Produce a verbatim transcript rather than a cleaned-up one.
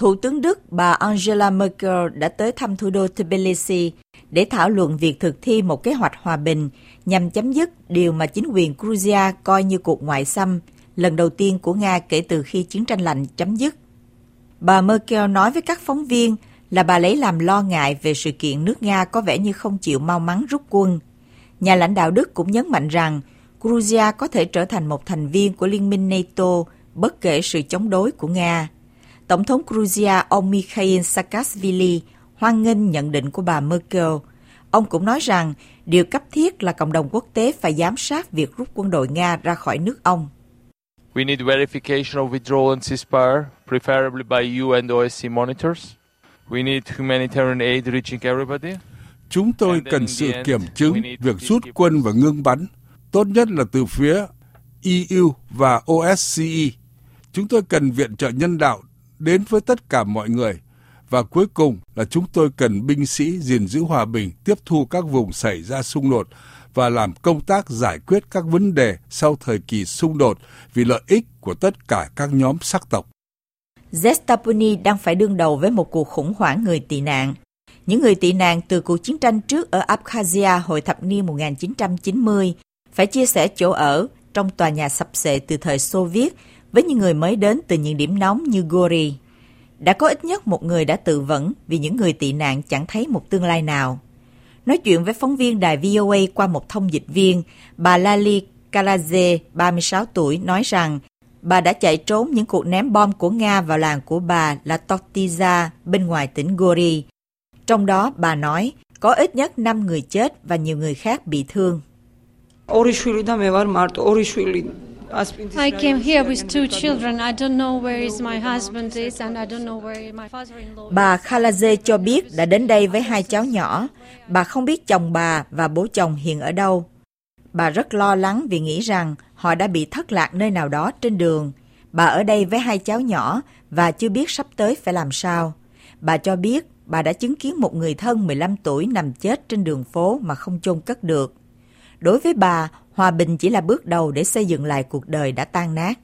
Thủ tướng Đức bà Angela Merkel đã tới thăm thủ đô Tbilisi để thảo luận việc thực thi một kế hoạch hòa bình nhằm chấm dứt điều mà chính quyền Georgia coi như cuộc ngoại xâm lần đầu tiên của Nga kể từ khi chiến tranh lạnh chấm dứt. Bà Merkel nói với các phóng viên là bà lấy làm lo ngại về sự kiện nước Nga có vẻ như không chịu mau mắn rút quân. Nhà lãnh đạo Đức cũng nhấn mạnh rằng Georgia có thể trở thành một thành viên của Liên minh NATO bất kể sự chống đối của Nga. Tổng thống Georgia ông Mikhail Saakashvili hoan nghênh nhận định của bà Merkel. Ông cũng nói rằng điều cấp thiết là cộng đồng quốc tế phải giám sát việc rút quân đội Nga ra khỏi nước ông. We need verification of withdrawal and ceasefire, preferably by U N O S C monitors. We need humanitarian aid reaching everybody. Chúng tôi cần sự kiểm chứng việc rút quân và ngưng bắn, tốt nhất là từ phía E U và O S C E. Chúng tôi cần viện trợ nhân đạo đến với tất cả mọi người. Và cuối cùng là chúng tôi cần binh sĩ gìn giữ hòa bình, tiếp thu các vùng xảy ra xung đột và làm công tác giải quyết các vấn đề sau thời kỳ xung đột vì lợi ích của tất cả các nhóm sắc tộc. Zestapuni đang phải đương đầu với một cuộc khủng hoảng người tị nạn. Những người tị nạn từ cuộc chiến tranh trước ở Abkhazia hồi thập niên một nghìn chín trăm chín mươi phải chia sẻ chỗ ở trong tòa nhà sập xệ từ thời Xô Viết với những người mới đến từ những điểm nóng như Gori. Đã có ít nhất một người đã tự vẫn vì những người tị nạn chẳng thấy một tương lai nào. Nói chuyện với phóng viên đài vê o a qua một thông dịch viên, bà Lali Kaladze, ba mươi sáu tuổi, nói rằng bà đã chạy trốn những cuộc ném bom của Nga vào làng của bà là Totiza bên ngoài tỉnh Gori. Trong đó, bà nói, có ít nhất năm người chết và nhiều người khác bị thương. I came here with two children. I don't know where is my husband is and I don't know where my father-in-law is. Bà Kaladze cho biết đã đến đây với hai cháu nhỏ. Bà không biết chồng bà và bố chồng hiện ở đâu. Bà rất lo lắng vì nghĩ rằng họ đã bị thất lạc nơi nào đó trên đường. Bà ở đây với hai cháu nhỏ và chưa biết sắp tới phải làm sao. Bà cho biết bà đã chứng kiến một người thân mười lăm tuổi nằm chết trên đường phố mà không chôn cất được. Đối với bà, hòa bình chỉ là bước đầu để xây dựng lại cuộc đời đã tan nát.